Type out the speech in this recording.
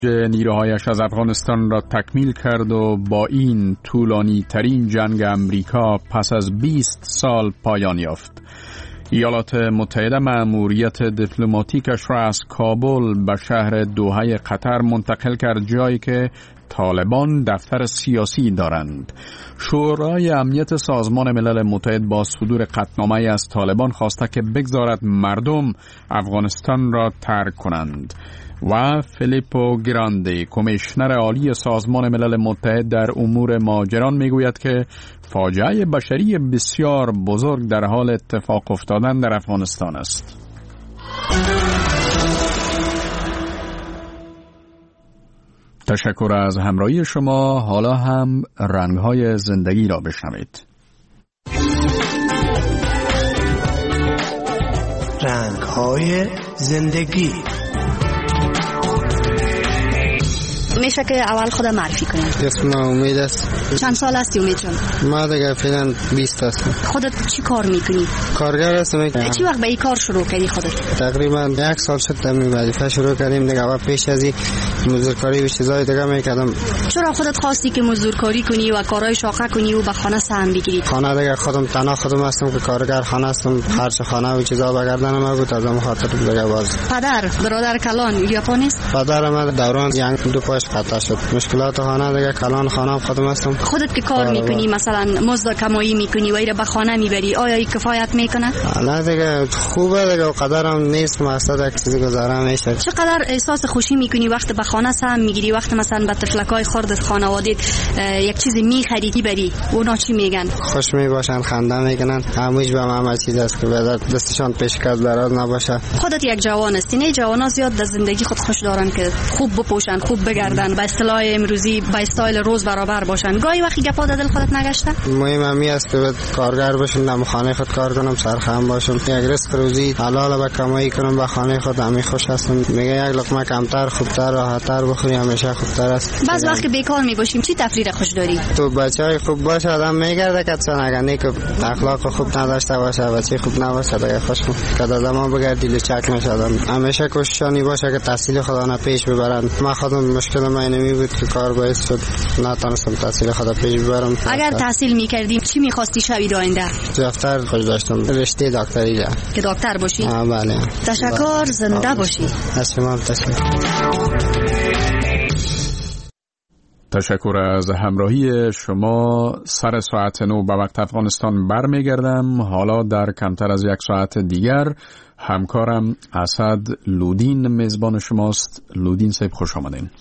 نیروهایش از افغانستان را تکمیل کرد و با این طولانی ترین جنگ امریکا پس از 20 سال پایان یافت. ایالات متحده مأموریت دیپلماتیکش را از کابل به شهر دوحه قطر منتقل کرد، جایی که طالبان دفتر سیاسی دارند. شورای امنیت سازمان ملل متحد با صدور قطعنامه‌ای از طالبان خواسته که بگذارد مردم افغانستان را ترک کنند. و فیلیپو گراندی، کمیشنر عالی سازمان ملل متحد در امور مهاجران، میگوید که فاجعه بشری بسیار بزرگ در حال اتفاق افتادن در افغانستان است. تشکر از همراهی شما. حالا هم رنگ‌های زندگی را بشنوید. رنگ‌های زندگی. میشه که اول خودم معرفی کنیم؟ اسم امید است. چند سال هستی امید جان؟ ما دیگه فعلا 20 هستم. خودت چی کار میکنی؟ کارگر هستم. چی وقت به این کار شروع کردی خودت؟ تقریبا 1 سال شد این وظیفه شروع کردیم دیگه. و پیش از این مزدورکاری و چیزای دیگه میکردم. چرا خودت خواستی که مزدورکاری کنی و کارهای شاقه کنی و به خانه سهم بگیری؟ خانه دیگه خودم تنها خودم هستم که کارگر خانه هستم. خرج خانه و چیزا به گردن ما بود، از خاطر دیگه باز. پدر برادر کلان ژاپن است؟ پدر من دوران جنگ 2 پاش قطع شد. مشکلات خانه دیگه کلان خانه خودم هستم. خودت که کار میکنی، مثلا مزد کمایی میکنی و ایره به خانه میبری، آیا این کفایت میکنه؟ نه دیگه خوبه دیگه، قدرم نیست مقصد یک چیزی گذارم میشه. چقدر احساس خوشی میکنی وقت به خانه سهم میگیری، وقت مثلا به تفلکای خردت خانوادت یک چیز میخری بری، اونا چی میگن؟ خوش میباشن، خنده میکنن. هموش به من چیز است که دستشان پیشکش دراز نباشه. خودت یک جوان هستی، نه جوانا زیاد در زندگی خود خوش دارن که خوب بپوشن، خوب بگردن، به اصطلاح امروزی با استایل روز برابر باشن. گاهی وقتی گپا دل خودت نگشته؟ مهم همی است که کارگر باشم، در خانه خود کار کنم، سرخم باشم، یک رزق روزی حلال به کمایی کنم، به خانه خود همی خوش هستم. میگه یک لقمه کمتر خوبتر راحتتر بخوری همیشه خوبتر است. بعض وقت بیکار میباشیم چی تفریح خوش داری؟ تو بچهای خوب باشه آدم میگرده که چون اگر نیک اخلاق خوب نداشته باشه، بچه خوب نباشه دیگه خوش که آدم بگردی لچک نشه. آدم همیشه کوششانی باشه که تحصیل خودم پیش ببرن. من خودم مشکل من اینمی بود که کار باعث شد نتونستم تحصیل خودم پیش ببرم. اگر تحصیل میکردی چی میخواستی شوی آینده؟ دکتر خوش داشتم، رشته دکتری را که دکتر باشی. بله. تشکر، زنده باشی. از شما تشکر. تشکر از همراهی شما. سر ساعت 9 به وقت افغانستان برمیگردم. حالا در کمتر از 1 ساعت دیگر همکارم اسد لودین میزبان شماست. لودین صاحب خوش آمدین.